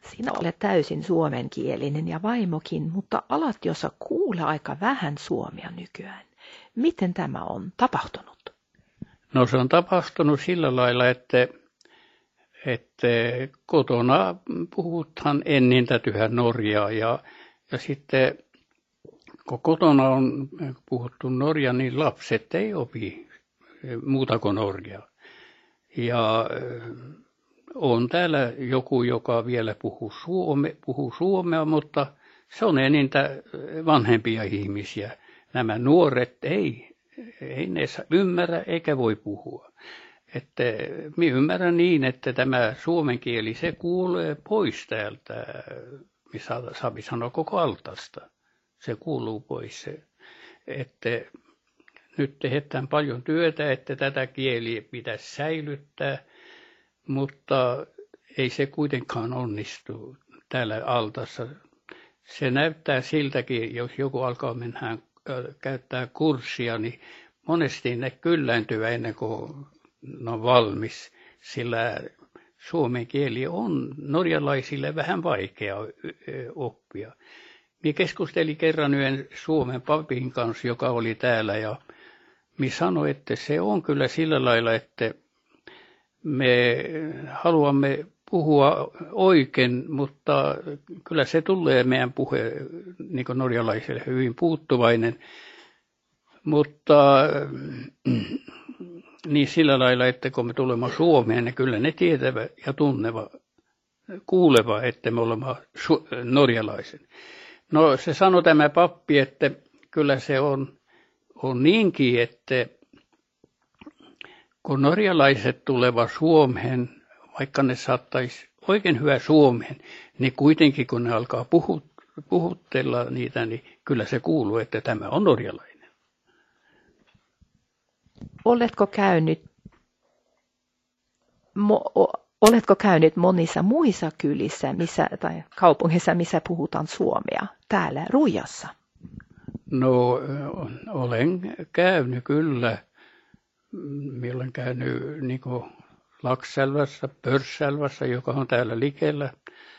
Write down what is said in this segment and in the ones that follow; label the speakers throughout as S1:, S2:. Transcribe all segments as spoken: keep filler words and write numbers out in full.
S1: Sinä olet täysin suomenkielinen ja vaimokin, mutta alat jossa kuulla aika vähän suomea nykyään. Miten tämä on tapahtunut?
S2: No se on tapahtunut sillä lailla, että, että kotona puhutaan ennen tätä norjaa ja, ja sitten kun kotona on puhuttu norjaa, niin lapset ei opi muuta kuin norjaa. Ja on täällä joku, joka vielä puhuu, suome, puhuu suomea, mutta se on enintä vanhempia ihmisiä. Nämä nuoret ei, ei ne ymmärrä eikä voi puhua. Että minä ymmärrän niin, että tämä suomen kieli, se kuulee pois täältä, missä Sabi sanoo koko altasta. Se kuuluu pois. Että nyt tehdään paljon työtä, että tätä kieliä pitäisi säilyttää, mutta ei se kuitenkaan onnistu täällä altassa. Se näyttää siltäkin, jos joku alkaa mennä käyttää kurssia, niin monesti ne kyllääntyy ennen kuin ne on valmis, sillä suomen kieli on norjalaisille vähän vaikea oppia. Minä keskustelin kerran yhden Suomen papin kanssa, joka oli täällä, ja minä sanoin, että se on kyllä sillä lailla, että me haluamme puhua oikein, mutta kyllä se tulee meidän puhe niin kuin norjalaisille hyvin puuttuvainen, mutta niin sillä lailla, että kun me tulemme Suomeen, niin kyllä ne tietävät ja tunnevat, kuulevat, että me olemme norjalaisen. No se sanoi tämä pappi, että kyllä se on, on niinkin, että kun norjalaiset tulevat Suomeen, vaikka ne saattaisi oikein hyvä Suomeen, niin kuitenkin kun ne alkaa puhut, puhuttella niitä, niin kyllä se kuuluu, että tämä on norjalainen.
S1: Oletko käynyt, mo, oletko käynyt monissa muissa kylissä missä, tai kaupungeissa, missä puhutaan suomea, täällä Ruijassa?
S2: No olen käynyt kyllä. Minä olen käynyt niin kuin Laxellassa, Pörssälvässä, joka on täällä likellä.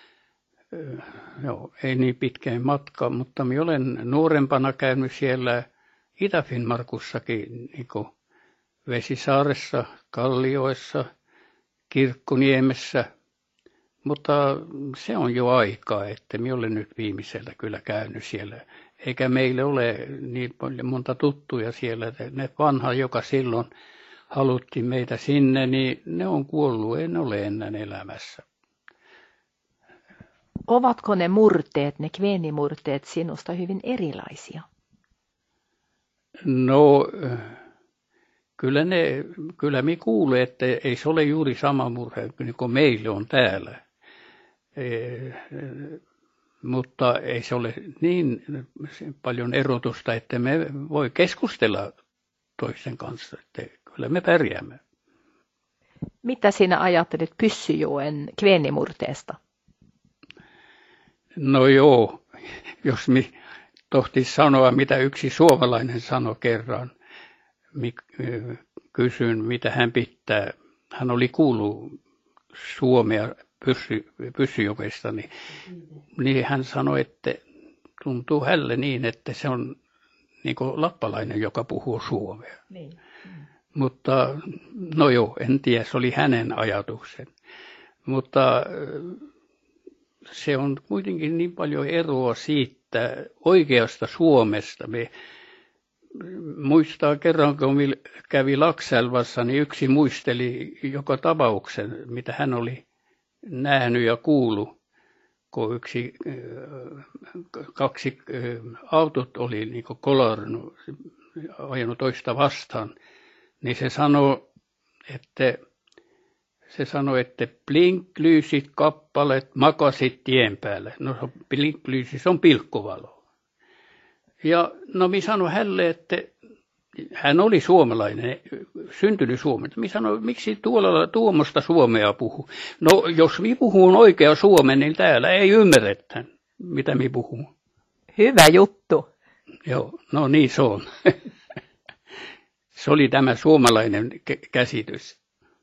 S2: Joo, ei niin pitkään matka, mutta minä olen nuorempana käynyt siellä Itä-Finnmarkussakin, niin kuin Vesisaaressa, Kallioissa, Kirkkoniemessä. Mutta se on jo aikaa, että minä olen nyt viimeisellä kyllä käynyt siellä. Eikä meille ole niin paljon monta tuttuja siellä. Ne vanha, joka silloin haluttiin meitä sinne, niin ne on kuollut, en ole enää elämässä.
S1: Ovatko ne murteet, ne kveenimurteet sinusta hyvin erilaisia?
S2: No, kyllä, ne, kyllä me kuulee, että ei se ole juuri sama murhe kuin meillä on täällä. Mutta ei se ole niin paljon erotusta, että me voi keskustella toisten kanssa, että kyllä me pärjäämme.
S1: Mitä sinä ajattelet Pyssyjoen kveenimurteesta?
S2: No joo, jos mi tohtis sanoa, mitä yksi suomalainen sanoi kerran, kysyn, mitä hän pitää. Hän oli kuullut suomea Pyssy, Pyssyjokesta, niin, niin hän sanoi, että tuntuu hälle niin, että se on niin kuin lappalainen, joka puhuu suomea. Niin. Mm. Mutta no joo, en tiedä, se oli hänen ajatuksen. Mutta se on kuitenkin niin paljon eroa siitä oikeasta Suomesta. Me muistaa kerran, kun kävi Laxellvassa, niin yksi muisteli joka tapauksen, mitä hän oli nähnyt ja kuullut, kun yksi, kaksi autot oli niin kuin kolarnut, ajanut toista vastaan, niin se sanoi, että se sanoi, että blinklyysit kappaleet makasit tien päällä. No blinklyysi, se on pilkkuvalo. Ja no minä sanoin hänelle, että hän oli suomalainen, syntynyt Suomessa. Minä sanoin, miksi tuolla tuommoista suomea puhuu? No jos minä puhun oikea suomen, niin täällä ei ymmärretä, mitä minä puhun.
S1: Hyvä juttu.
S2: Joo, no niin se on. Se oli tämä suomalainen käsitys.